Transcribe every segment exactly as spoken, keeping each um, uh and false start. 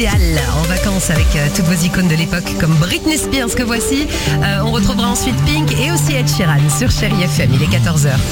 idéal en vacances avec euh, toutes vos icônes de l'époque comme Britney Spears que voici. Euh, on retrouvera ensuite Pink et aussi Ed Sheeran sur Chérie F M. Il est quatorze heures.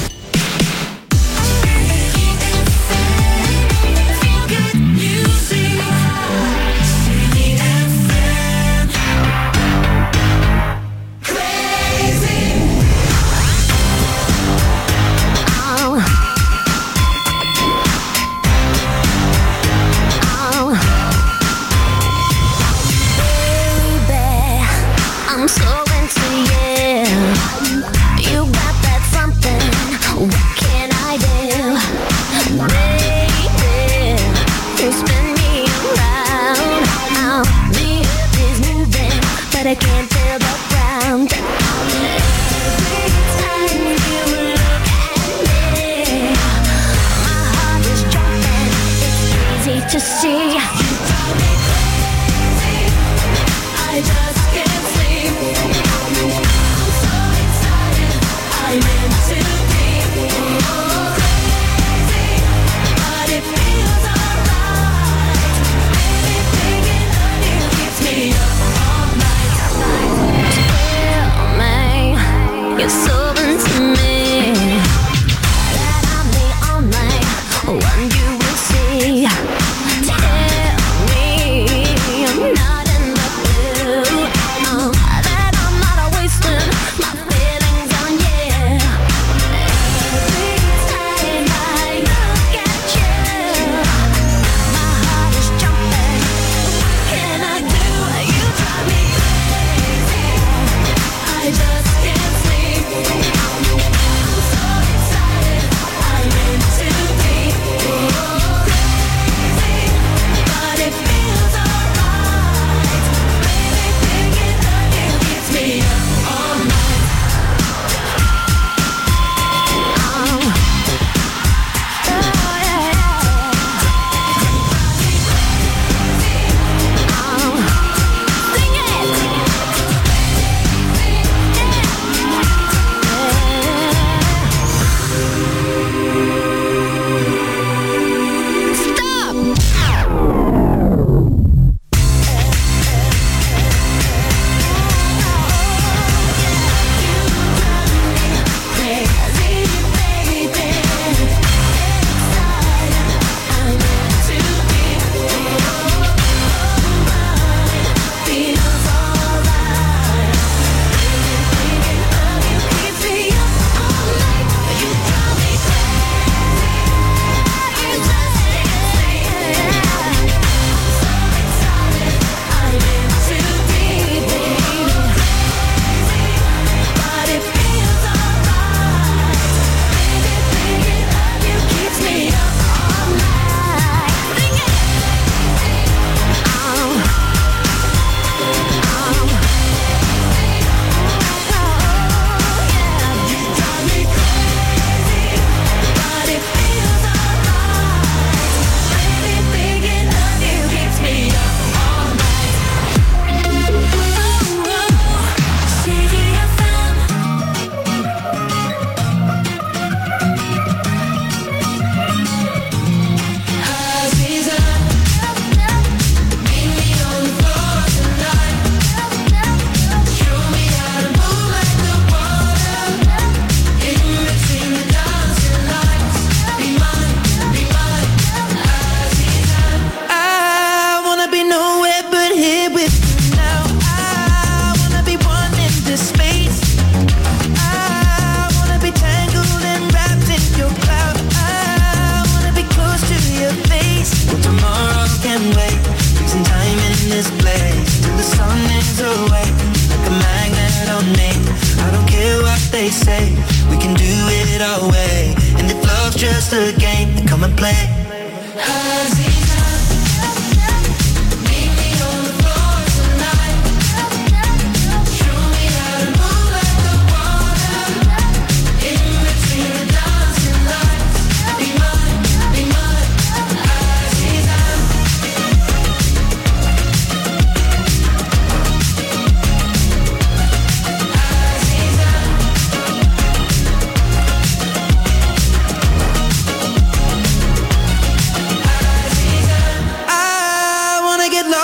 I can't feel the ground. Every time you look at me, my heart is jumping. It's easy to see. You drive me crazy. I just can't sleep. I'm so excited. I'm into being oh, crazy, but it feels alright. Baby, thinking of you keeps me up all night.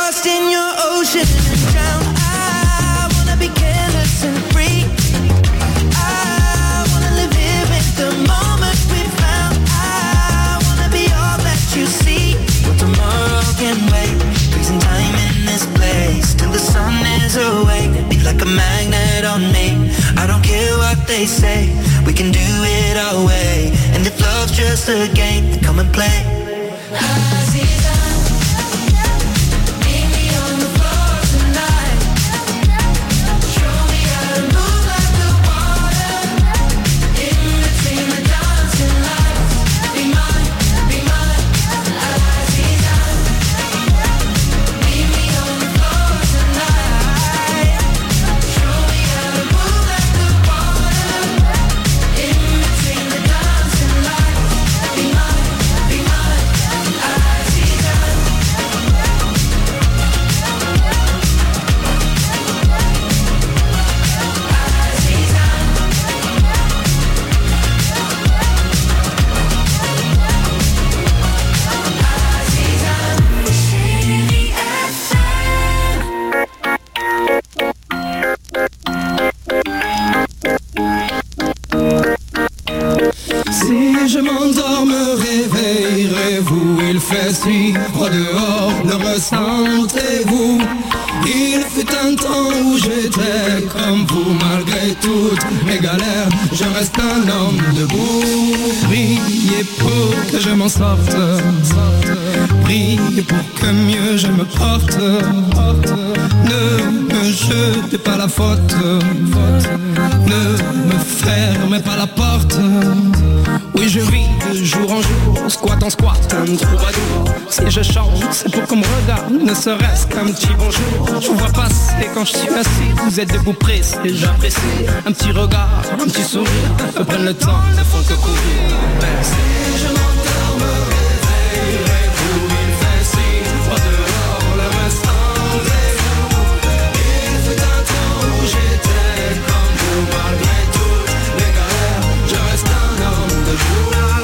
lost in your ocean and drown. I wanna be careless and free. I wanna live here with the moment we found. I wanna be all that you see. But tomorrow can wait. Freezing time in this place till the sun is awake. Be like a magnet on me. I don't care what they say. We can do it our way. And if love's just a game, then come and play. Froid dehors, le ressentez-vous? Il fut un temps où j'étais comme vous. Malgré toutes mes galères, je reste un homme debout. Priez pour que je m'en sorte. Priez pour que mieux je me porte. Ne me jetez pas la faute. Ne me fermez pas la porte. Oui, je vis de jour en jour, squat en squat, un troubadour. Si je chante, c'est pour qu'on me regarde, ne serait-ce qu'un petit bonjour. Je vous vois passer quand je suis assis, vous êtes debout pressé, j'apprécie. Un petit regard, un petit sourire, me prennent le temps, ne font que courir. Si je m'endors, me réveillerai-vous, il fait si froid dehors, le ressentez-vous? Il fut un temps où j'étais comme vous, malgré toutes les galères, je reste un homme de vous.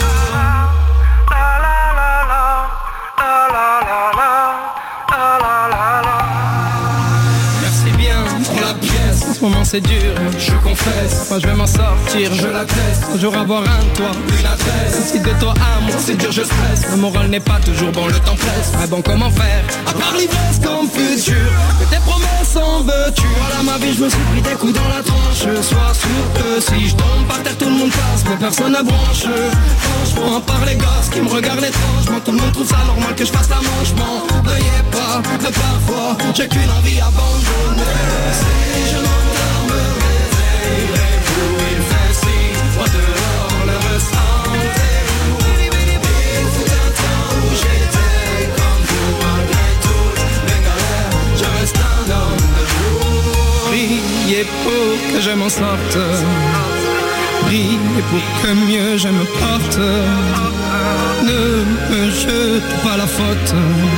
Merci bien pour la pièce, en ce moment c'est dur, je confesse. Moi je vais m'en sortir, je l'atteste. Un jour avoir un toit, une adresse. Si de toi à moi c'est dur, je stresse. Le moral n'est pas toujours bon, le temps presse. Mais bon, comment faire, à part l'ivresse comme futur? Que tes promesses en veux-tu? Voilà ma vie, je me suis pris des coups dans la tranche. Sois sûr que si je tombe par terre, tout le monde passe, mais personne ne branche. Franchement, à part les gosses qui me regardent étrangement, tout le monde trouve ça normal que je fasse la manche. M'en veuillez pas, de parfois j'ai qu'une envie abandonnée. Si je m'endors, me réveillerai-vous, il fait si froid dehors, le ressentez-vous? Il fut un temps où j'étais comme vous, malgré toutes mes galères, je reste un homme debout. Priez pour que je m'en sorte, priez pour que mieux je me porte. Ne me jete pas la faute,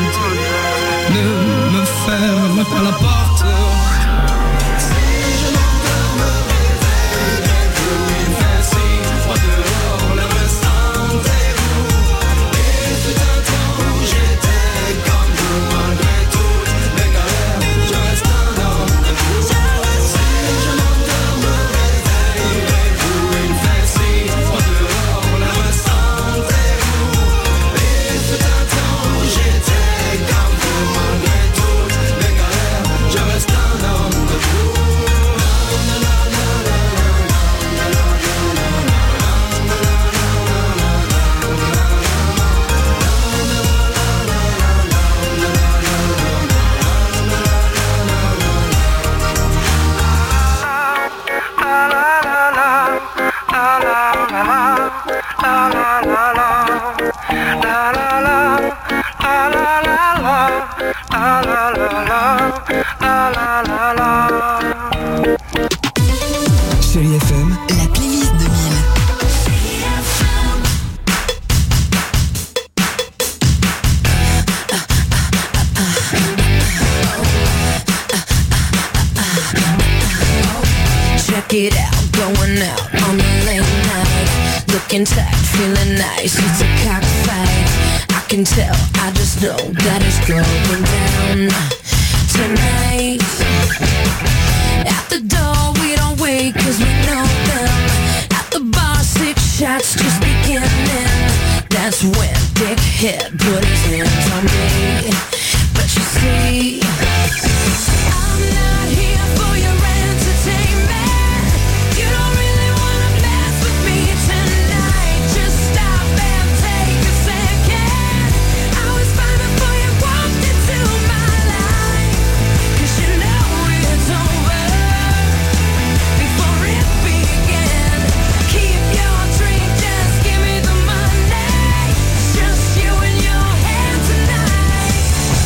ne me ferme pas la porte. Si je m'endors, me réveillerai-vous, il fait si froid dehors, le ressentez-vous? Il fut un temps où j'étais comme vous, malgré toutes mes galères, je reste un homme debout. Si je m'endors, me réveillerai-vous, il fait si froid dehors, le ressentez-vous? Il fut un temps où j'étais comme vous, malgré toutes mes galères, je reste un homme debout. Chérie F M, La playlist deux mille. Check it out, going out on a late night. Looking tight, feeling nice, it's a cockfight. I can tell, I just know that it's going down. head, put his hands on me. But you see, I'm not here for your entertainment. You don't really wanna mess with me tonight. Just stop and take a second. I was fine before you walked into my life. 'Cause you know it's over before it began. Keep your drink, just give me the money. Just you and your hand tonight.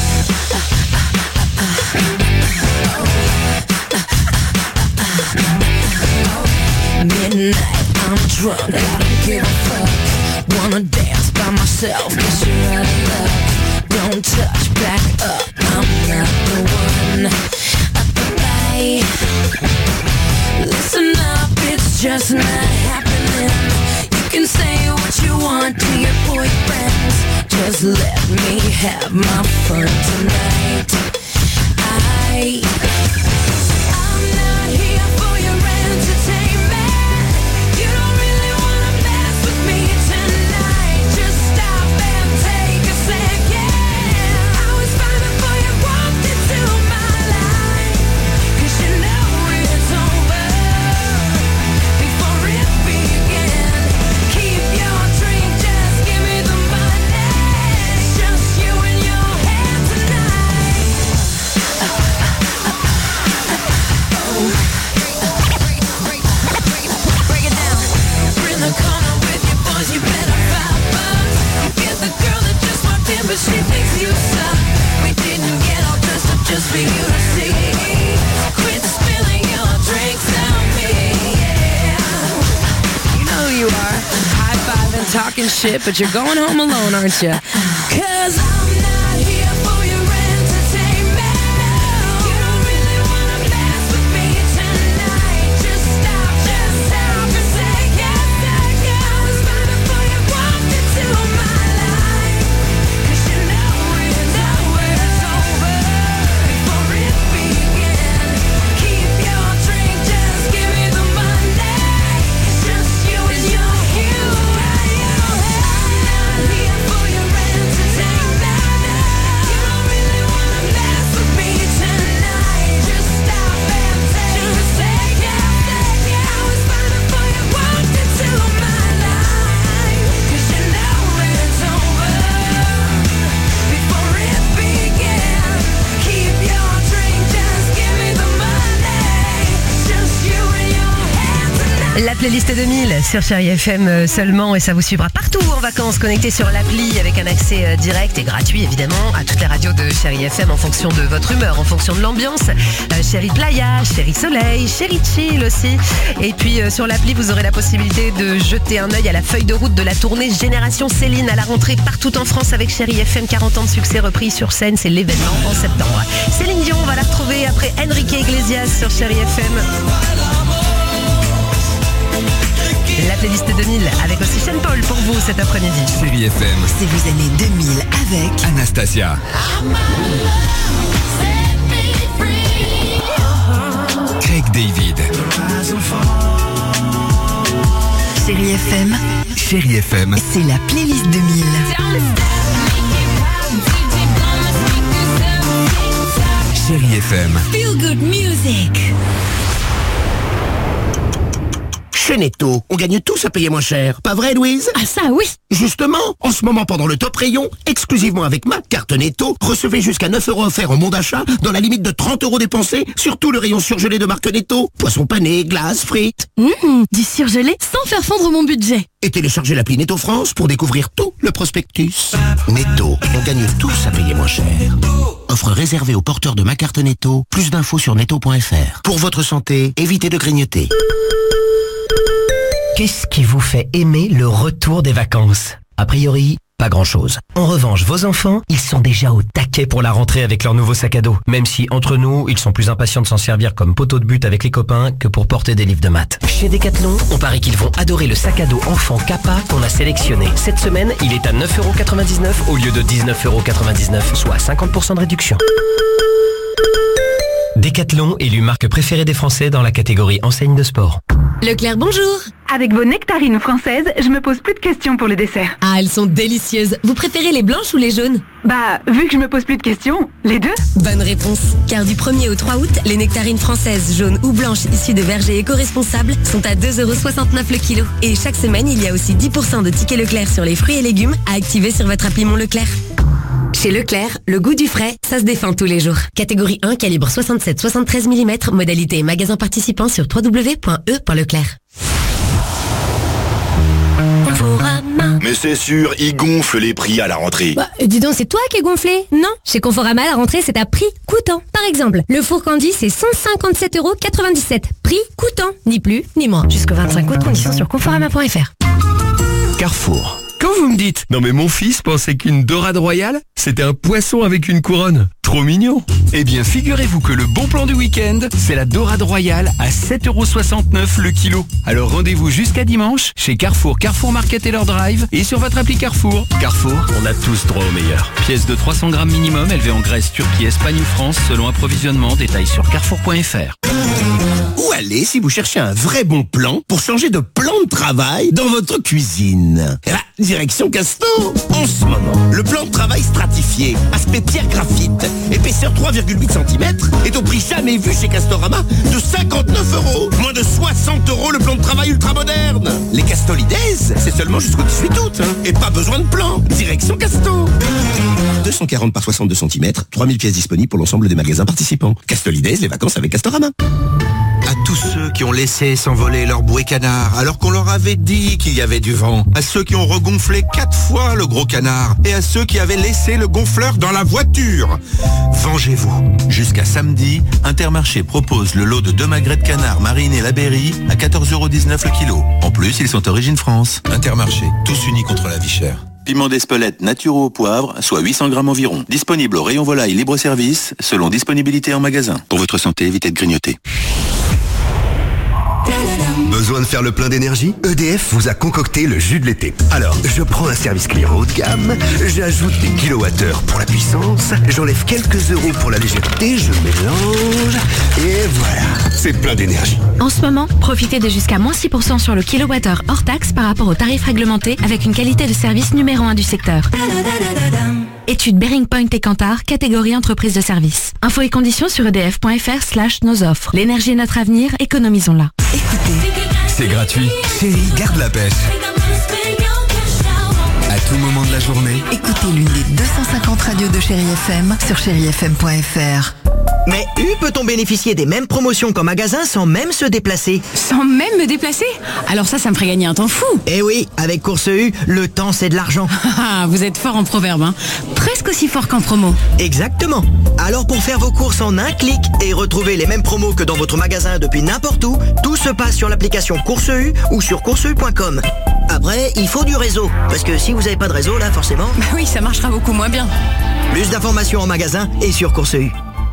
Midnight, I'm drunk, I don't give a fuck. Wanna dance by myself, guess you're out of luck. Don't touch, back up, I'm not the one. Bye. Listen up, it's just not happening. You can say what you want to your boyfriends. Just let me have my fun tonight. I I'm not here for your entertainment. You don't really wanna mess with me tonight. Just stop and take a second. I was fine before you walked into my life. 'Cause you know it's over before it began. Keep your drink, just give me the money. Just you and your hand tonight. Break it down. In the corner with your boys, you better five bucks. You get the girl that just walked in, but she thinks you suck. We didn't get all dressed up just for you to see. Quit spilling your drinks on me, yeah. You know who you are. High five and talking shit, but you're going home alone, aren't you? 'Cause I'm not here for your entertainment. You don't really wanna mess with me tonight. Just stop, just stop and take a second. I was fine before you walked into my life. 'Cause you know it's over, it's over before it began. Keep your drink, just give me the money. It's just you and your you and you. I'm not here for your entertainment. You don't really wanna mess with me tonight. Just stop and take a second. I was fine before you walked into my life. 'Cause you know it's over before it began. Keep your drink, just give me the money. Just you and your hand tonight. La playlist deux mille sur Chérie F M seulement, et ça vous suivra partout en vacances, connecté sur l'appli avec un accès euh, direct et gratuit évidemment à toutes les radios de Chérie F M en fonction de votre humeur, en fonction de l'ambiance. Euh, Chérie Playa, Chérie Soleil, Chérie Chill aussi. Et puis euh, sur l'appli, vous aurez la possibilité de jeter un œil à la feuille de route de la tournée Génération Céline à la rentrée partout en France avec Chérie F M. quarante ans de succès repris sur scène, c'est l'événement en septembre. Céline Dion, on va la retrouver après Enrique Iglesias sur Chérie F M. La playlist deux mille avec aussi Sean Paul pour vous cet après-midi. Chérie F M, C'est vos années deux mille avec Anastasia. Craig David. Chérie F M. Chérie F M, C'est la playlist deux mille. Chérie F M. Feel good music. Chez Netto, on gagne tous à payer moins cher. Pas vrai, Louise? Ah ça oui. Justement, en ce moment pendant le top rayon, exclusivement avec ma carte Netto, recevez jusqu'à neuf euros offerts en bon d'achat dans la limite de trente euros dépensés sur tout le rayon surgelé de marque Netto. Poissons panés, glaces, frites. Mmh, du surgelé sans faire fondre mon budget. Et téléchargez l'appli Netto France pour découvrir tout le prospectus. Netto, on gagne tous à payer moins cher. Offre réservée aux porteurs de ma carte Netto. Plus d'infos sur netto point f r. Pour votre santé, évitez de grignoter. Qu'est-ce qui vous fait aimer le retour des vacances? A priori, pas grand-chose. En revanche, vos enfants, ils sont déjà au taquet pour la rentrée avec leur nouveau sac à dos. Même si, entre nous, ils sont plus impatients de s'en servir comme poteau de but avec les copains que pour porter des livres de maths. Chez Decathlon, on parie qu'ils vont adorer le sac à dos enfant Kappa qu'on a sélectionné. Cette semaine, il est à neuf euros quatre-vingt-dix-neuf au lieu de dix-neuf euros quatre-vingt-dix-neuf, soit cinquante pour cent de réduction. Decathlon, élu marque préférée des Français dans la catégorie enseigne de sport. Leclerc, bonjour. Avec vos nectarines françaises, je me pose plus de questions pour le dessert. Ah, elles sont délicieuses. Vous préférez les blanches ou les jaunes? Bah, vu que je me pose plus de questions, les deux. Bonne réponse. Car du premier au trois août, les nectarines françaises, jaunes ou blanches issues de vergers éco-responsables sont à deux euros soixante-neuf le kilo. Et chaque semaine, il y a aussi dix pour cent de tickets Leclerc sur les fruits et légumes à activer sur votre appli Mon Leclerc. Chez Leclerc, le goût du frais, ça se défend tous les jours. Catégorie un, calibre soixante-sept soixante-treize millimètres, modalité magasin participant sur w w w point e point leclerc. Mais c'est sûr, ils gonflent les prix à la rentrée. Bah, dis donc, c'est toi qui es gonflé? Non. Chez Conforama, la rentrée, c'est à prix coûtant. Par exemple, le four Candy, c'est cent cinquante-sept euros quatre-vingt-dix-sept. Prix coûtant. Ni plus, ni moins. Jusqu'au vingt-cinq août, conditions sur conforama point f r. Carrefour. Quand vous me dites « Non mais mon fils pensait qu'une dorade royale, c'était un poisson avec une couronne. Trop mignon !» Eh bien, figurez-vous que le bon plan du week-end, c'est la dorade royale à sept euros soixante-neuf le kilo. Alors rendez-vous jusqu'à dimanche chez Carrefour, Carrefour Market et leur drive et sur votre appli Carrefour. Carrefour, on a tous droit au meilleur. Pièce de trois cents grammes minimum, élevée en Grèce, Turquie, Espagne ou France, selon approvisionnement. Détails sur carrefour point f r. Où aller si vous cherchez un vrai bon plan pour changer de plan de travail dans votre cuisine? Eh ben, direction Casto. En ce moment, le plan de travail stratifié, aspect pierre graphite, épaisseur trois virgule huit centimètres, est au prix jamais vu chez Castorama de cinquante-neuf euros. Moins de soixante euros le plan de travail ultra moderne. Les Castolides, c'est seulement jusqu'au dix-huit août. Hein, et pas besoin de plan. Direction Casto. deux cent quarante par soixante-deux centimètres, trois mille pièces disponibles pour l'ensemble des magasins participants. Castolides, les vacances avec Castorama. À tous ceux qui ont laissé s'envoler leur bouée canard alors qu'on leur avait dit qu'il y avait du vent. À ceux qui ont regonflé quatre fois le gros canard. Et à ceux qui avaient laissé le gonfleur dans la voiture. Vengez-vous. Jusqu'à samedi, Intermarché propose le lot de deux magrets de canard marine et la berry à quatorze euros dix-neuf le kilo. En plus, ils sont origine France. Intermarché, tous unis contre la vie chère. Piment d'Espelette naturo au poivre, soit huit cents grammes environ. Disponible au rayon volaille libre-service, selon disponibilité en magasin. Pour votre santé, évitez de grignoter. Besoin de faire le plein d'énergie? E D F vous a concocté le jus de l'été. Alors, je prends un service client haut de gamme, j'ajoute des kilowattheures pour la puissance, j'enlève quelques euros pour la légèreté, je mélange, et voilà, c'est plein d'énergie. En ce moment, profitez de jusqu'à moins six pour cent sur le kilowattheure hors taxe par rapport au tarif réglementé avec une qualité de service numéro un du secteur. Étude Bearing Point et Kantar, catégorie entreprise de service. Infos et conditions sur edf.fr slash nos offres. L'énergie est notre avenir, économisons-la. Écoutez, C'est gratuit. Chérie, garde la pêche. À tout moment de la journée. écoutez l'une des deux cent cinquante radios de Chérie F M sur chérie f m point f r. Mais U peut-on bénéficier des mêmes promotions qu'en magasin sans même se déplacer? Sans même me déplacer? Alors ça, ça me ferait gagner un temps fou. Eh oui, avec Course U, le temps c'est de l'argent. Ah, vous êtes fort en proverbe, hein. Presque aussi fort qu'en promo. Exactement. Alors pour faire vos courses en un clic et retrouver les mêmes promos que dans votre magasin depuis n'importe où, tout se passe sur l'application Course U ou sur course u point com. Après, il faut du réseau, parce que si vous n'avez pas de réseau, là, forcément... Bah oui, ça marchera beaucoup moins bien. Plus d'informations en magasin et sur Course U.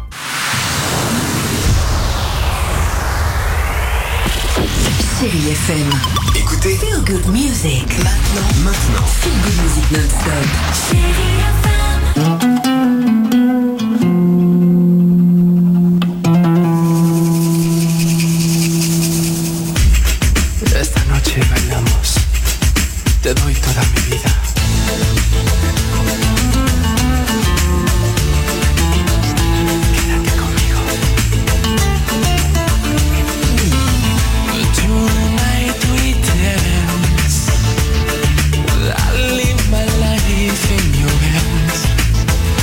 Chérie F M. Écoutez. Feel Good Music. Maintenant. Maintenant. Feel Good Music non-stop. Chérie F M. Esta noche bailamos. Te doy toda mi vida. Quédate conmigo. Tonight we dance. I live my life in your hands.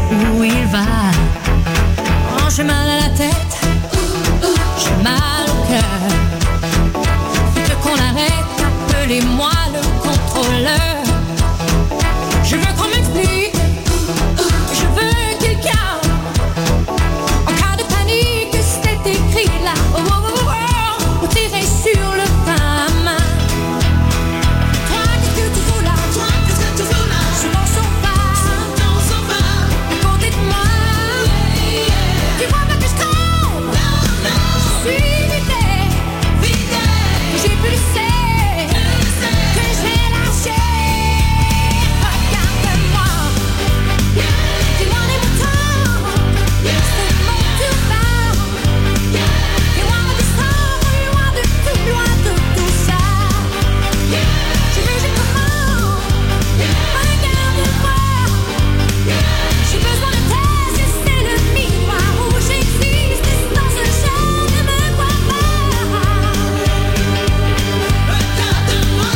où il va. Oh, j'ai mal à la tête, j'ai mal au cœur. Il veut qu'on arrête, appelez-moi le contrôleur. Je veux qu'on m'explique, je veux quelqu'un. En cas de panique, c'est écrit là. Oh, oh, oh, oh, pour tirer sur le pain à main. Toi, qu'est-ce que tu fous là? Toi, qu'est-ce que tu fous là? Sur ton sofa, sur ton sofa, à côté de moi. Yeah, yeah. Tu vois pas que je tremble? Non, non. Je suis vidée, vidée. J'ai plus le sais, que j'ai lâché. Regarde-moi, dis-moi les moutons, c'est mon tour d'art. Loin de ça, loin de tout, loin de tout ça. Je veux juste comment, regarde-moi. J'ai besoin de tes yeux, c'est le miroir où j'existe. Dans ce champ, ne me vois pas. Regarde-moi.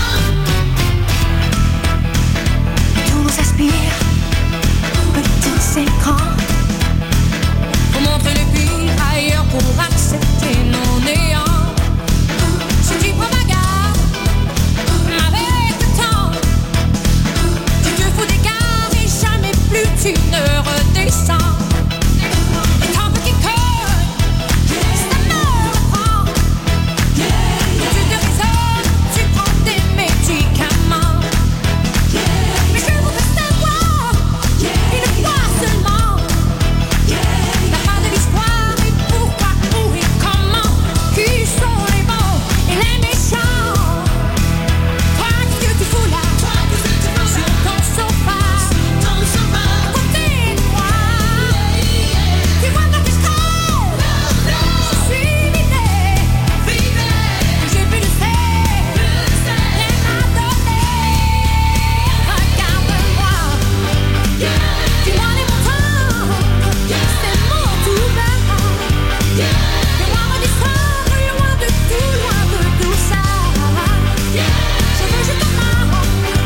Tout nous aspire, petits écrans. On montre le pire ailleurs pour accepter nos néants. Si tu prends ma garde, avec le temps, tu te fous des gardes et jamais plus tu ne redescends. Et ton petit cœur, ça me reprend. Tu te raisonnes, tu prends des médicaments. Mais je voudrais savoir, une fois seulement, la fin de l'histoire et pourquoi, où et comment, qui sont les bons et les méchants. Toi, qu'est-ce que tu fous là? Sur ton sofa, à côté de moi. Tu vois pas que je tremble? Je suis vidée, j'ai plus de sel, rien à donner. Regarde-moi, dis-moi les montants, c'est mon tout bas. Loin du sort, loin de tout, loin de tout ça. Je veux juste comment,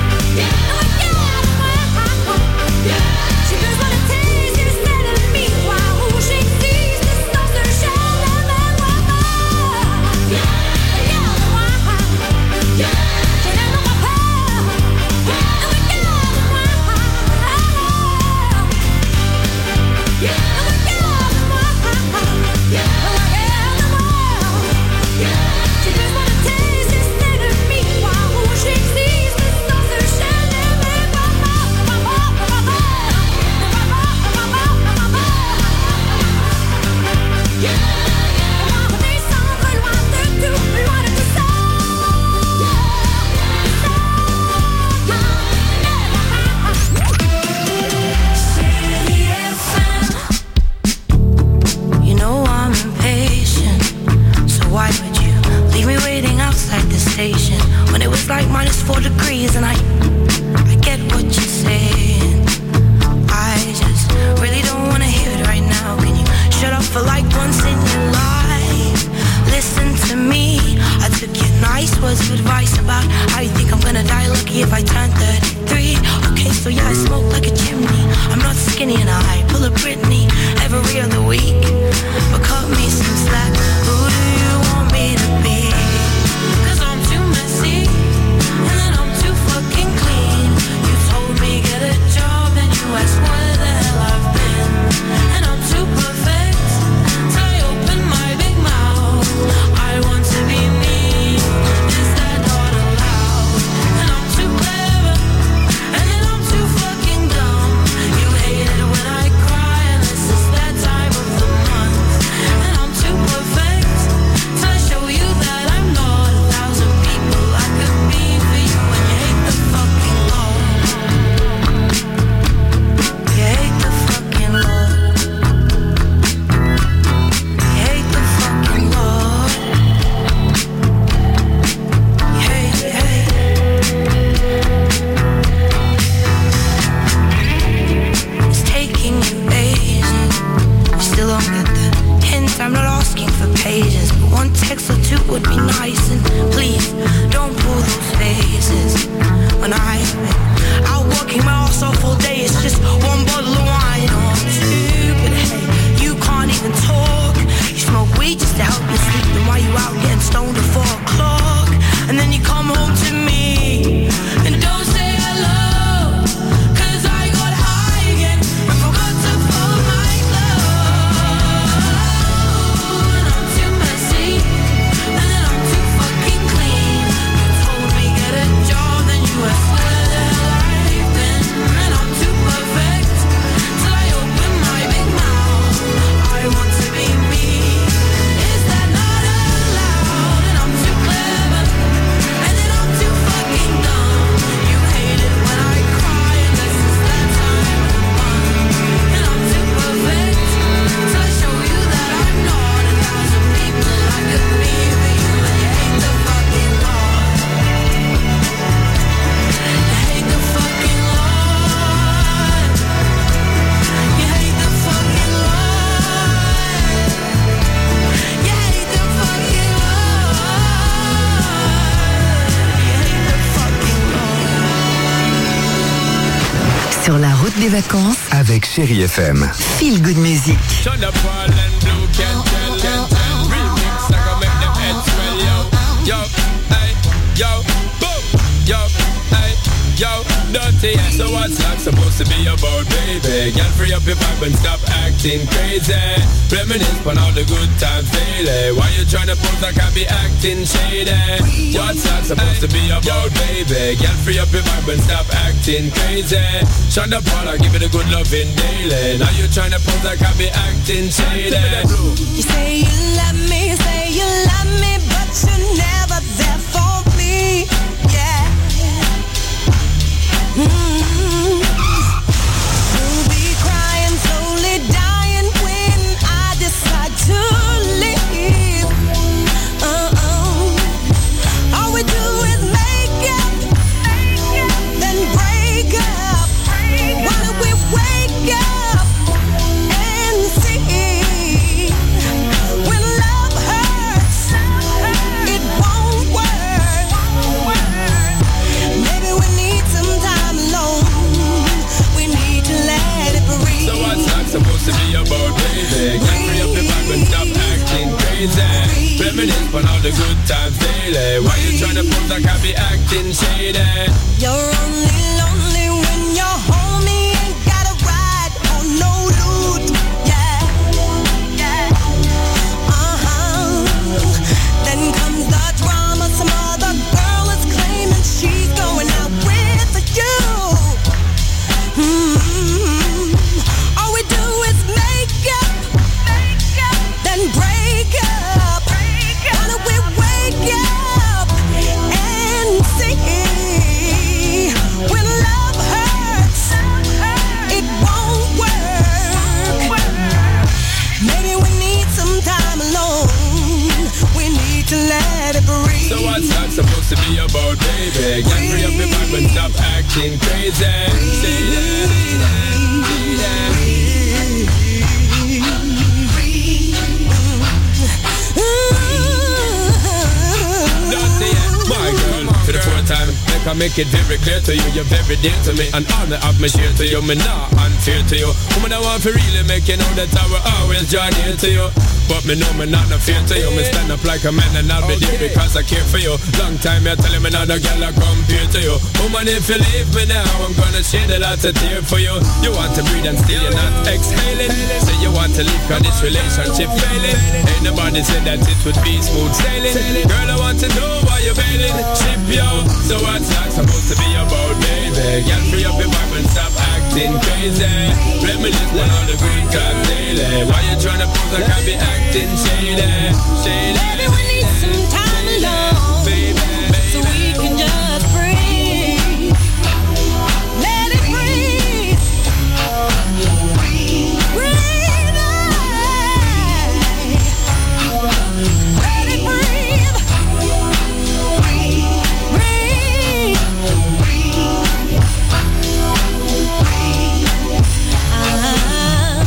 regarde-moi. J'ai besoin de tes yeux, c'est le miroir où j'existe. Dans ce champ, ne me vois pas. Regarde-moi, je ne me vois pas. Regarde-moi, regarde-moi, j'ai besoin de tes yeux, c'est le miroir où j'existe. Dans ce champ, ne me vois pas. Ne me vois pas, ne me vois pas, ne me vois pas. On va redescendre loin de tout, loin de tout ça. You know I'm impatient, so why would you leave me waiting outside the station when it was like minus four degrees? And I, I get what you're saying. I just really don't wanna hear it right now. Can you shut up for like once in your life? Listen to me. I took your nice words of advice about how you think I'm gonna die lucky if I turn thirty-three. Okay, so yeah, I smoke like a chimney. I'm not skinny and I pull a Britney every other week. But cut me some slack. Who do you want me to be? 'Cause I'm too messy and then I'm too fucking clean. You told me get a job and you asked where the hell I've been. And I'm too perfect till I open my big mouth. I want to be me, is that not allowed? And I'm too clever and then I'm too fucking dumb. You hate it when I cry and this is that time of the month. And I'm too toutes les vacances avec Chérie F M. Feel Good Music. Yo, dirty, so what's that supposed to be about, baby? Girl, free up your vibe and stop acting crazy. Reminisce on all the good times daily. Why you tryna pose like I be acting shady? What's that supposed to be about, baby? Girl, free up your vibe and stop acting crazy. Shonda Paula, give it a good loving daily. Now you tryna pose like I be acting shady. You say you love me, you say you love me, but you're never there for me. Yeah. Mm-hmm. You'll be crying, slowly dying when I decide to leave. Uh-uh. All we do is make up, then break up. Why don't we wake up and see? When love hurts, it won't work. Maybe we need some time alone. We need to let it breathe. So what's that supposed to be about, baby? Get free up your vibe and stop acting crazy. Reminisce on all the good times daily. Why you tryna pose like I be acting shady? You're only lonely when you're home. You ain't got a ride on no loot. Yeah, yeah. Uh-huh. Then comes the drama. Some other girl is claiming she's going out with you. Mm-hmm. All we do is make up, then break up. Why don't we wake up and see? When love hurts, it won't work. Maybe we need some time alone. We need to let it breathe. So what's that supposed to be about, baby? Get free up your vibe and stop acting crazy. Say that, say that, say that. Dirty, yeah, my girl, for the fourth time. Make I make it very clear to you, you're very dear to me, and all that I've me share to you, me not unfair to you. Woman, I want to really make you know that I will always join near to you. But me know me not no fear to you. Me stand up like a man and I'll be there because I care for you. Long time you're telling me not a girl I compare to you. Woman, if you leave me now, I'm gonna shed a lot of tears for you. You want to breathe and still you're not exhaling. Say you want to leave cause this relationship failing. Ain't nobody said that it would be smooth sailing. Girl, I want to know why you're failing. Ship yo, so what's that supposed to be about, baby? Girl, free up your vibe and stop acting crazy. Reminisce on all the good times daily. Why you tryna pose like I be acting shady, shady? Maybe we need some time alone, baby, so we can just breathe. Let it breathe. Breathe out. Let it breathe. Breathe. Uh-huh.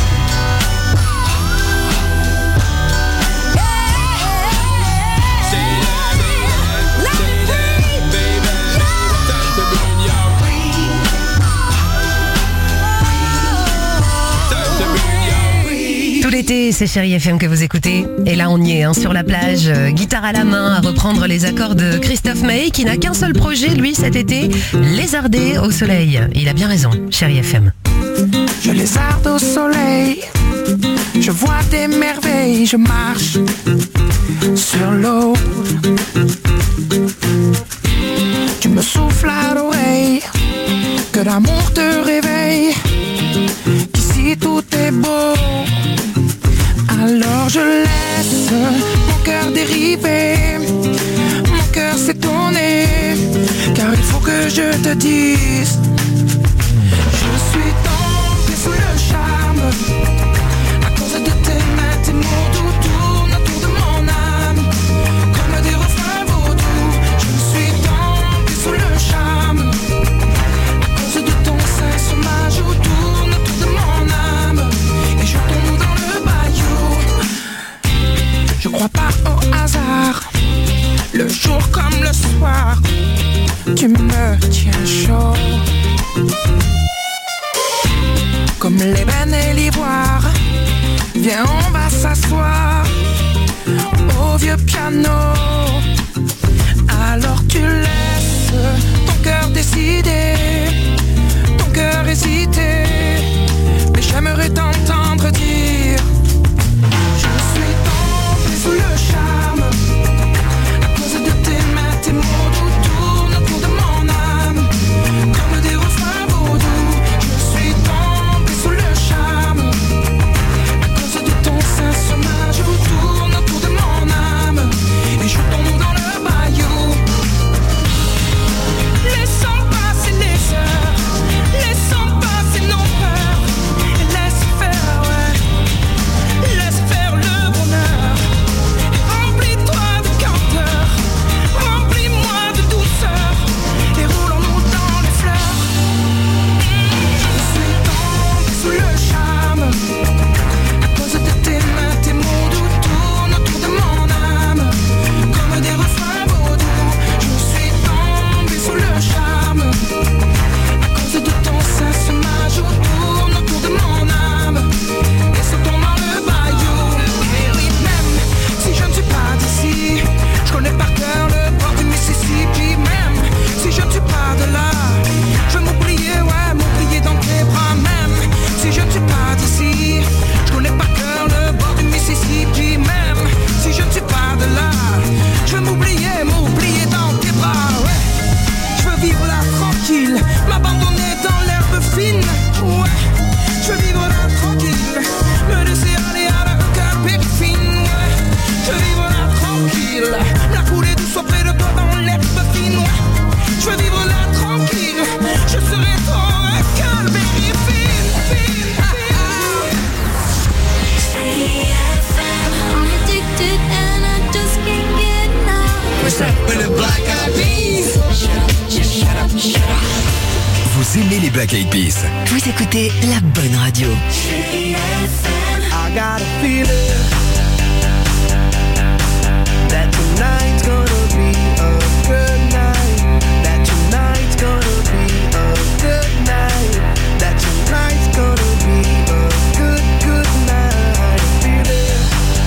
Tout l'été, c'est Chérie F M que vous écoutez. Et là, on y est, hein, sur la plage, euh, guitare à la main, à reprendre les accords de Christophe Maé, qui n'a qu'un seul projet, lui, cet été, lézarder au soleil. Il a bien raison, Chérie F M. Je lézarde au soleil, je vois des merveilles, je marche sur l'eau. Tu me souffles à l'oreille, que l'amour te réveille, qu'ici tout est beau. Alors je laisse mon cœur dériver, mon cœur s'étonner, car il faut que je te dise, je suis tombé sous le charme, à cause de tes mains, tes mots doux tournent autour de mon âme, comme des refrains vaudous. Je suis tombé sous le charme, à cause de ton sein sur ma joue tourne autour de mon âme, et je tombe dans le bayou. Je crois pas au hasard, le jour comme le soir, tu me tiens chaud. piano. Alors tu laisses ton cœur décider, ton cœur hésiter. Mais j'aimerais t'entendre dire: je suis tombé sous le charme, à cause de tes mains, tes mots doux tournent autour de mon âme, comme des refrains vaudous. Je suis tombé sous le charme, à cause de ton sein sur ma joue, tourne autour de mon âme, et je tombe dans le bayou. Laissons passer les heures, laissons passer nos peurs, et laisse faire, ouais, laisse faire le bonheur. Et remplis-toi de candeur, remplis-moi de douceur, et roulons-nous dans les fleurs. Je suis tombé sous le charme, à cause de tes mains, tes mots doux tournent autour de mon âme, comme des refrains vaudous. Je suis tombé sous le charme, à cause de ton sein sur ma joue, tourne autour de mon âme, et sautons dans le bayou. Et oui, même si je ne suis pas d'ici, je connais par cœur le bord du Mississippi. Même si je ne suis pas de là, je veux m'oublier, ouais, m'oublier dans tes bras. Même si je ne suis pas d'ici, je connais par cœur le bord du Mississippi. Même si je ne suis pas de là, je veux m'oublier, m'oublier dans tes bras, ouais. Je veux vivre là tranquille, m'abandonner dans l'herbe fine, ouais. Je veux vivre là tranquille, me laisser aller à la cœur périfine, ouais. Je veux vivre là tranquille, la couler douce auprès de toi dans l'herbe fine, ouais. Je veux vivre là tranquille, je serai ton cœur périfine, fine, I'm addicted and I just can't get enough. What's up with the Black Eyed Peas? Just shut up, shut up. Vous aimez les Black Eyed Peas? Vous écoutez la bonne radio. I got a feeling that tonight's gonna be a good night. That tonight's gonna be a good night. That tonight's gonna be a good, good night. I feel it.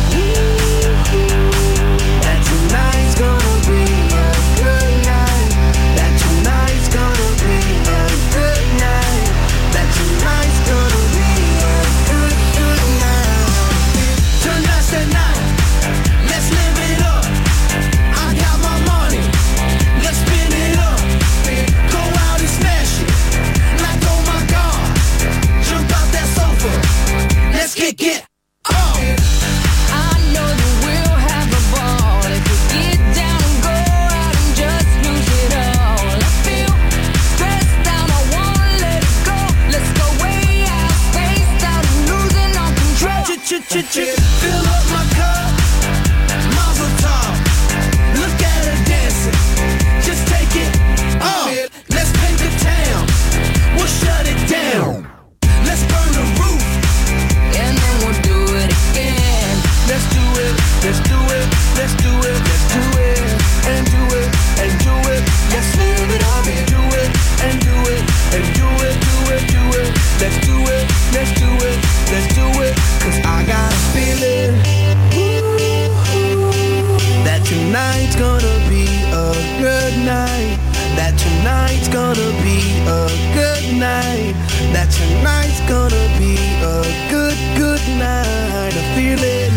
That tonight's gonna be a good night. That tonight's gonna be a good night. That tonight's gonna be a good, good night. Tonight's the night. Let's live it up. I got my money. Let's spin it up. Go out and smash it. Like, oh my God. Jump out that sofa. Let's kick it. Oh. I know that we'll have a ball if we get down and go out and just lose it all. I feel stressed out, I wanna let it go. Let's go way out, spaced out, and losing all control. Fill up my cup. Mazel tov. Look at her dancing. Just take it. Oh. Let's paint the town. We'll shut it down. Let's burn the roof. And then we'll do it again. Let's do it, let's do it, let's do it, let's do it, and do it, and do it, let's live it up and do it, and do it, and do it, do it, do it, let's do it, let's do it, let's do it, cause I got a feeling, ooh, that tonight's gonna be a good night, that tonight's gonna be a good night, that tonight's gonna be a good, good night, I feel it.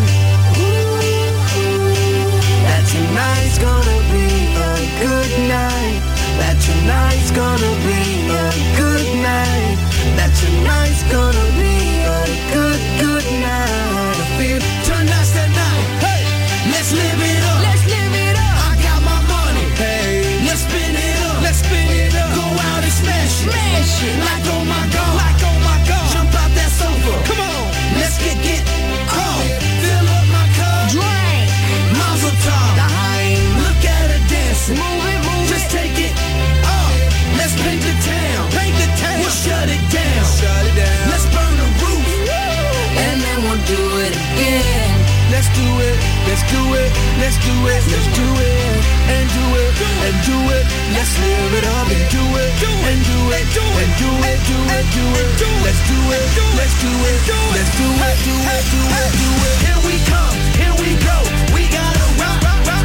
That tonight's gonna be a good night. That tonight's gonna be a good night. That tonight's gonna be a good, good night. I feel tonight's the night. Hey, let's live it up. Let's live it up. I got my money. Hey, let's spin it up. Let's spin it up. Go out and smash it. Smash it. Like oh my God. Like oh my God. Jump out that sofa. Come on. Let's get get. Oh, fill up my cup. Drink. Mazel tov. Look at her dancing. Move it, move Just it. take it. Oh, let's paint the town. Paint the town. We'll shut it down. Shut it down. Let's burn the roof. And then we'll do it again. Let's do it. Let's do it. Let's do it. Let's do it. And do it. And do it. Let's live it up and do it. And do it. And do it. Do it. Do it. Let's do it. Let's do it. Let's do it. Do it. Do it. Do it. Here we come. Here we go. We gotta rock, rock, rock.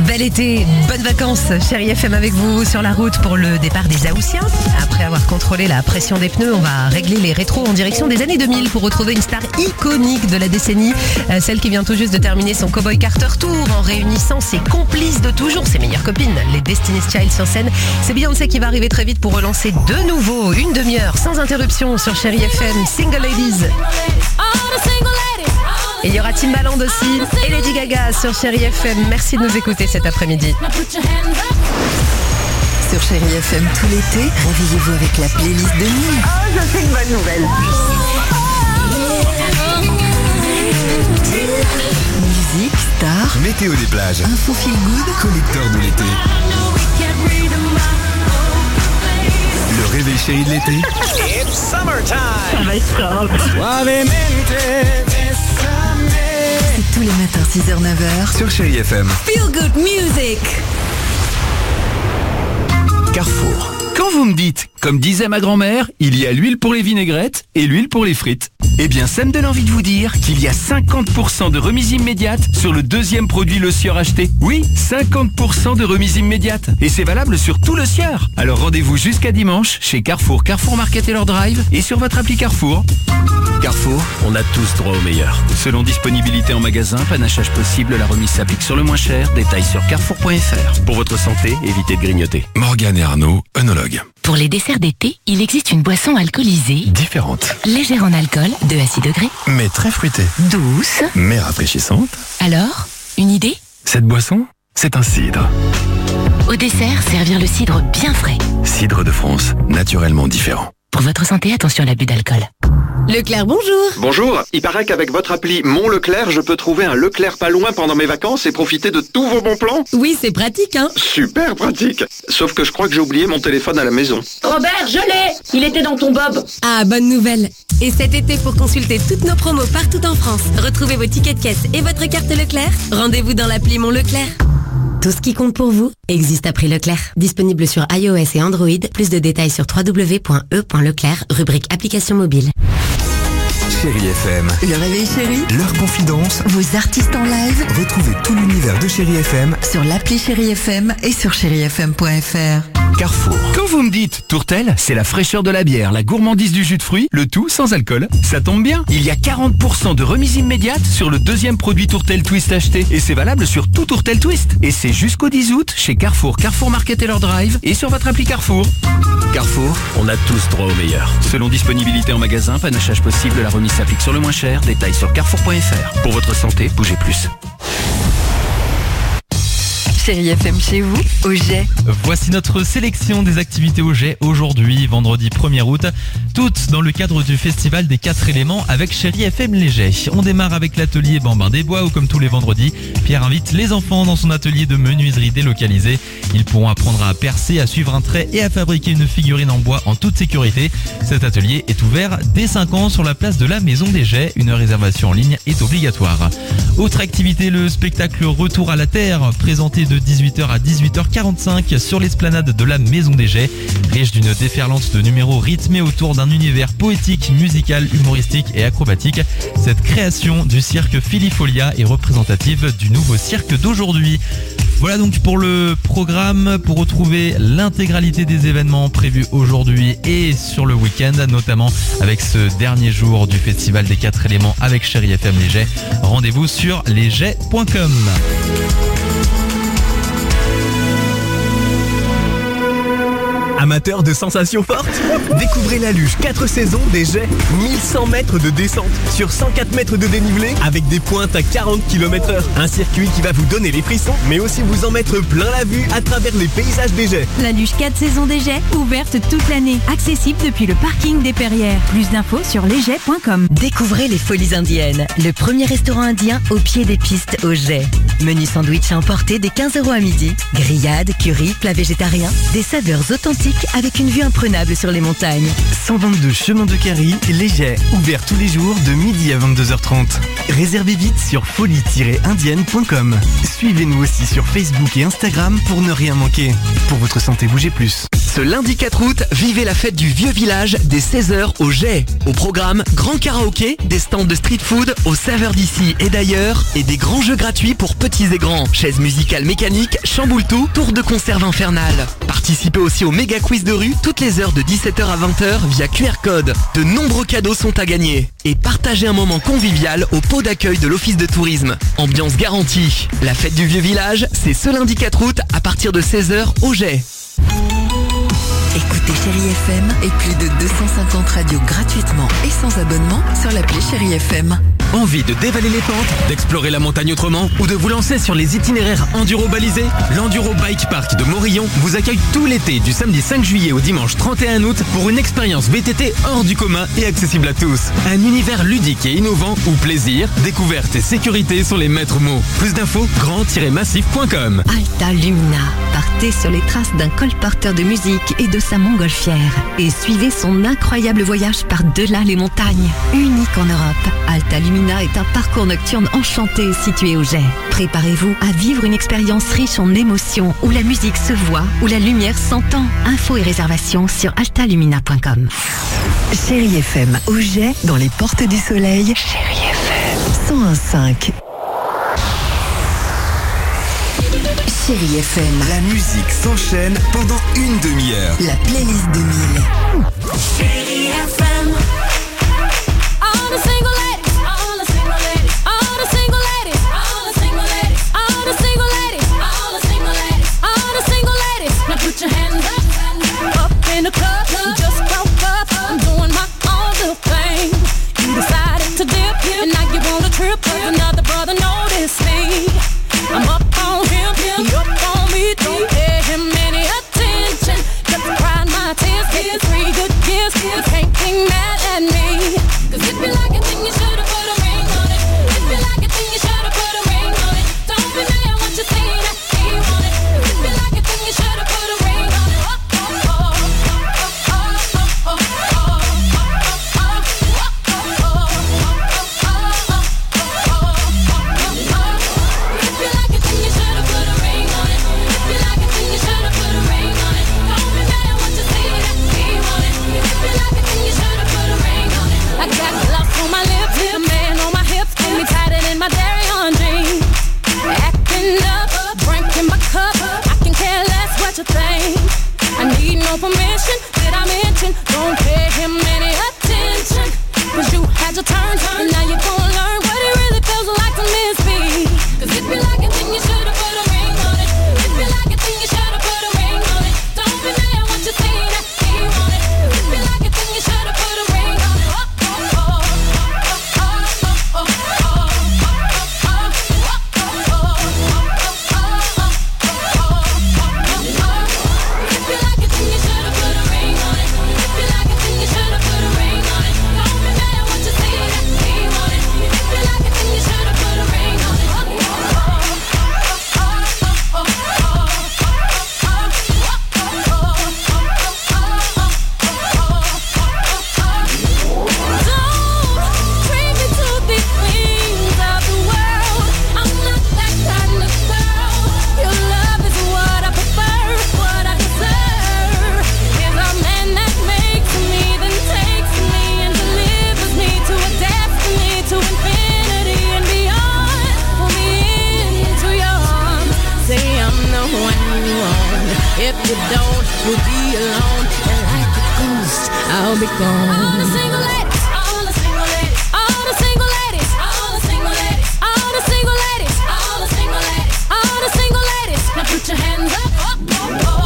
Bel été, bonnes vacances, Chérie F M avec vous sur la route pour le départ des Haussiens. Après avoir contrôlé la pression des pneus, on va régler les rétros en direction des années deux mille pour retrouver une star iconique de la décennie, euh, celle qui vient tout juste de terminer son Cowboy Carter Tour en réunissant ses complices de toujours, ses meilleures copines, les Destiny's Child sur scène. C'est Beyoncé qui va arriver très vite pour relancer de nouveau une demi-heure sans interruption sur Chérie F M, Single Ladies. Et il y aura Timbaland aussi et Lady Gaga sur Chérie F M. Merci de nous écouter cet après-midi. Sur Chérie F M tout l'été, réveillez-vous avec la playlist de nuit. Oh, ça c'est une bonne nouvelle. Musique, stars, Météo des plages, info feel good, collecteur de l'été. Le réveil chéri de l'été. It's summertime. Ça va être top. c'est tous les matins six heures neuf heures Sur Chérie F M. Feel good music. Carrefour. Quand vous me dites, comme disait ma grand-mère, il y a l'huile pour les vinaigrettes et l'huile pour les frites. Eh bien, ça me donne envie de vous dire qu'il y a cinquante pour cent de remise immédiate sur le deuxième produit Le Sieur acheté. Oui, cinquante pour cent de remise immédiate. Et c'est valable sur tout Le Sieur. Alors rendez-vous jusqu'à dimanche chez Carrefour, Carrefour Market et leur drive et sur votre appli Carrefour. Carrefour, on a tous droit au meilleur. Selon disponibilité en magasin, panachage possible, la remise s'applique sur le moins cher. Détails sur carrefour point f r. Pour votre santé, évitez de grignoter. Morgane et Arnaud, œnologue. Pour les desserts d'été, il existe une boisson alcoolisée, Différente, légère en alcool, deux à six degrés, mais très fruitée, douce. mais rafraîchissante. Alors, une idée? Cette boisson, c'est un cidre. Au dessert, servir le cidre bien frais. Cidre de France, naturellement différent. Pour votre santé, attention à l'abus d'alcool. Leclerc, bonjour. Bonjour, il paraît qu'avec votre appli Mon Leclerc, je peux trouver un Leclerc pas loin pendant mes vacances et profiter de tous vos bons plans. Oui, c'est pratique, hein. Super pratique. Sauf que je crois que j'ai oublié mon téléphone à la maison. Robert, je l'ai. Il était dans ton bob. Ah, bonne nouvelle. Et cet été, pour consulter toutes nos promos partout en France, retrouvez vos tickets de caisse et votre carte Leclerc, rendez-vous dans l'appli Mon Leclerc. Tout ce qui compte pour vous existe à prix Leclerc. Disponible sur iOS et Android. Plus de détails sur w w w point e point leclerc, rubrique application mobile. Chérie F M. Le réveil chéri, Leur confidence. vos artistes en live, Retrouvez tout l'univers de Chérie F M. sur l'appli Chérie F M et sur chérie f m point f r. Carrefour. Quand vous me dites Tourtel, c'est la fraîcheur de la bière, la gourmandise du jus de fruits, le tout sans alcool. Ça tombe bien, il y a quarante pour cent de remise immédiate sur le deuxième produit Tourtel Twist acheté. Et c'est valable sur tout Tourtel Twist. Et c'est jusqu'au dix août chez Carrefour, Carrefour Market et leur drive et sur votre appli Carrefour. Carrefour, on a tous droit au meilleur. Selon disponibilité en magasin, panachage possible, la remise s'applique sur le moins cher. Détails sur carrefour point f r. Pour votre santé, bougez plus. Chérie F M chez vous, au Jet. Voici notre sélection des activités au Jet aujourd'hui, vendredi premier août, toutes dans le cadre du festival des quatre éléments avec Chérie F M Léger. On démarre avec l'atelier Bambin des Bois où, comme tous les vendredis, Pierre invite les enfants dans son atelier de menuiserie délocalisé. Ils pourront apprendre à percer, à suivre un trait et à fabriquer une figurine en bois en toute sécurité. Cet atelier est ouvert dès cinq ans sur la place de la Maison des Jets. Une réservation en ligne est obligatoire. Autre activité, le spectacle Retour à la Terre, présenté de dix-huit heures à dix-huit heures quarante-cinq sur l'esplanade de la Maison des Jets, riche d'une déferlante de numéros rythmés autour d'un univers poétique, musical, humoristique et acrobatique. Cette création du cirque Filifolia est représentative du nouveau cirque d'aujourd'hui. Voilà donc pour le programme. Pour retrouver l'intégralité des événements prévus aujourd'hui et sur le week-end, notamment avec ce dernier jour du festival des quatre éléments avec Chérie F M Léger, rendez-vous sur lesjets point com. Amateurs de sensations fortes, découvrez la luge quatre saisons des jets, mille cent mètres de descente sur cent quatre mètres de dénivelé avec des pointes à quarante kilomètres heure. Un circuit qui va vous donner les frissons, mais aussi vous en mettre plein la vue à travers les paysages des jets. La luge quatre saisons des jets, ouverte toute l'année, accessible depuis le parking des Perrières. Plus d'infos sur lesjets point com. Découvrez les Folies Indiennes, le premier restaurant indien au pied des pistes au Jet. Menu sandwich à emporter dès quinze euros à midi. Grillade, curry, plat végétarien, des saveurs authentiques avec une vue imprenable sur les montagnes. cent vingt-deux chemin de Carry, les Jets, ouvert tous les jours de midi à vingt-deux heures trente. Réservez vite sur folie tiret indienne point com. Suivez-nous aussi sur Facebook et Instagram pour ne rien manquer. Pour votre santé, bougez plus. Ce lundi quatre août, vivez la fête du vieux village dès seize heures au Jet. Au programme, grand karaoké, des stands de street food aux saveurs d'ici et d'ailleurs et des grands jeux gratuits pour petits et grands. Chaises musicales mécaniques, chamboule tout, tour de conserve infernale. Participez aussi au méga quiz de rue toutes les heures de dix-sept heures à vingt heures via Q R code. De nombreux cadeaux sont à gagner. Et partagez un moment convivial au pot d'accueil de l'office de tourisme. Ambiance garantie. La fête du vieux village, c'est ce lundi quatre août à partir de seize heures au Jet. Écoutez Chérie F M et plus de deux cent cinquante radios gratuitement et sans abonnement sur l'appli Chérie F M. Envie de dévaler les pentes, d'explorer la montagne autrement ou de vous lancer sur les itinéraires enduro balisés? L'Enduro Bike Park de Morillon vous accueille tout l'été du samedi cinq juillet au dimanche trente et un août pour une expérience V T T hors du commun et accessible à tous. Un univers ludique et innovant où plaisir, découverte et sécurité sont les maîtres mots. Plus d'infos, grand tiret massif point com. Alta Lumina. Partez sur les traces d'un colporteur de musique et de sa montgolfière et suivez son incroyable voyage par-delà les montagnes. Unique en Europe, Alta Lumina est un parcours nocturne enchanté situé au Jet. Préparez-vous à vivre une expérience riche en émotions où la musique se voit, où la lumière s'entend. Infos et réservations sur alta lumina point com. Chérie F M au Jet dans les portes du soleil. Chérie F M cent un virgule cinq. Chérie F M. La musique s'enchaîne pendant une demi-heure. La playlist deux mille. Chérie F M. All the single ladies, all the single ladies, all the single ladies, all the single ladies, all the single ladies, all the single ladies, all the single ladies. Now put your hands up, up in the club. You just woke up, I'm doing my own little thing. You decided to dip, and now you want a trip, 'cause another brother noticed me. I'm up on him, he up on me. Don't pay him any attention. Just cry my tears, get three good years. You can't get mad at me. 'Cause if you like it, then you should've put a ring on it. If you like it, then you should've put a ring on it. Don't be mad once you see that he want it. 'Cause if you like it, then you should've put a ring on it. Oh, oh, oh, oh, oh, oh, oh, I got gloss on my lips, a man on my hips, keep me tighter than my dairy on jeans. Acting up, drinking my cup, I can care less what you think. I need no permission, did I mention? Don't pay him any attention. 'Cause you had your turn, and now you're gonna learn what it really feels like to miss me. 'Cause if you like it, then you should've put a ring on it. If you like it, then you should've put a ring on it. Don't be mad once you see that he want it. 'Cause if you like it, then you should've put a ring on it. Oh, oh, oh. If you don't, you'll be alone. And like a ghost, I'll be gone. All the single ladies, all the single ladies, all the single ladies, all the single ladies, all the single ladies, all the single ladies, all the single ladies. Now put your hands up. Oh, oh,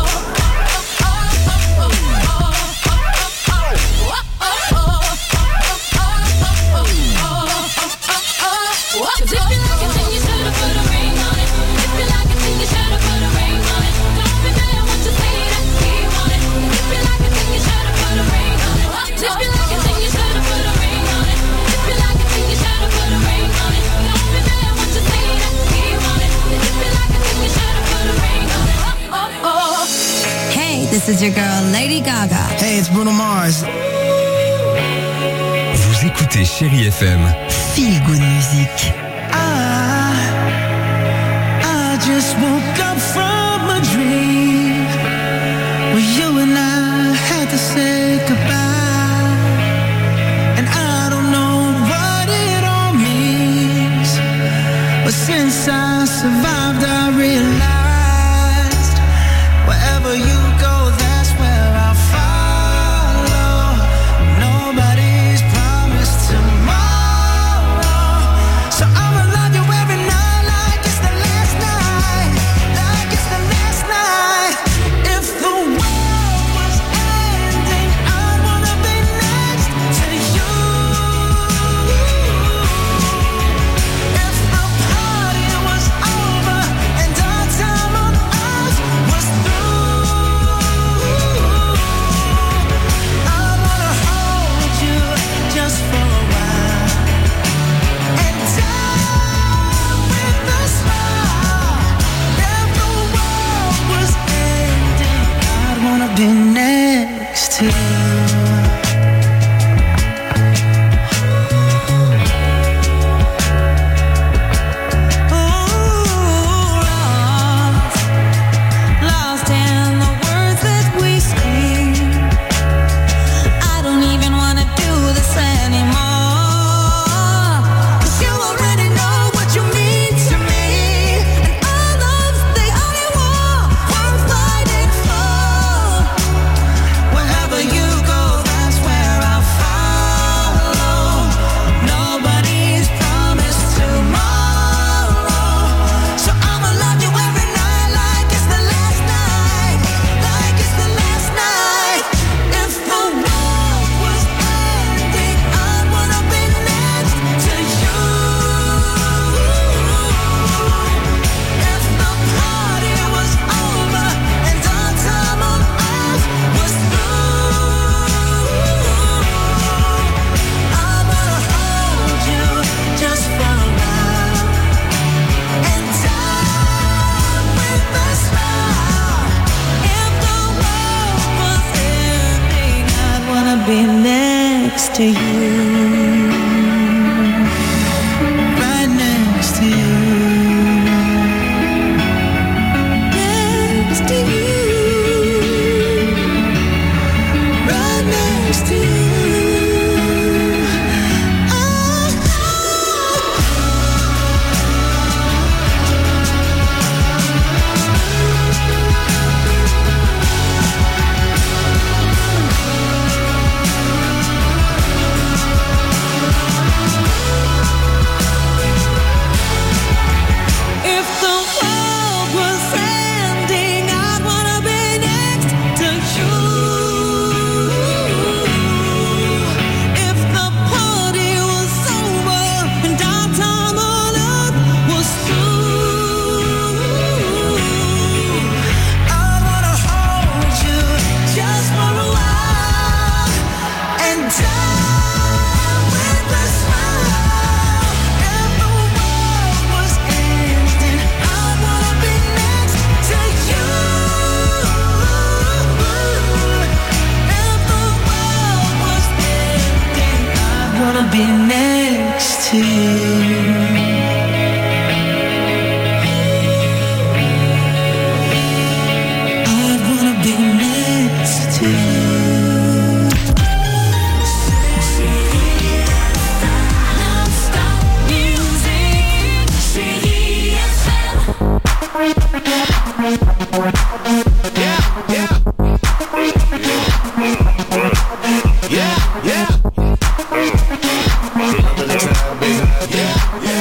Cause if you like it, then you should've put a ring on it. If you like it, then you should've put a ring on it. Don't be mad once you say that he want it. If you like it, then you should've put a ring on it. If you like it, then you should've put a ring on it. If you like it, then you should've put a ring on it. Don't be mad once you say that he want it. If you like it, then you should've put a ring on it. Oh, oh, oh. Hey, this is your girl Lady Gaga. Hey, it's Bruno Mars. Vous écoutez Chérie F M. Feel Good Music. I, I just woke up from a dream where you and I to you. Be next to you, right next to you, next to you, right next to you. Oh, be next to you. I'd wanna be next to you. Non-stop music, Chérie F M. Yeah, yeah. Yeah, yeah. Yeah, yeah.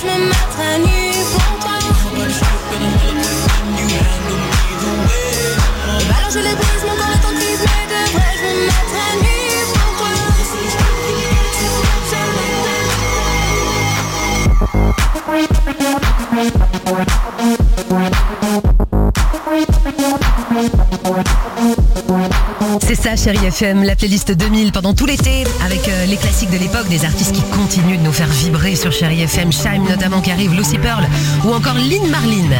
je me mettrais nu pour toi. Et bah alors je les brise, mon corps est en crise, mais de vrai je me mettrais nu pour toi. C'est ça, Chérie F M, la playlist deux mille pendant tout l'été, avec euh, les classiques de l'époque, des artistes qui continuent de nous faire vibrer sur Chérie F M, Shime notamment qui arrive, Lucy Pearl ou encore Lynn Marlin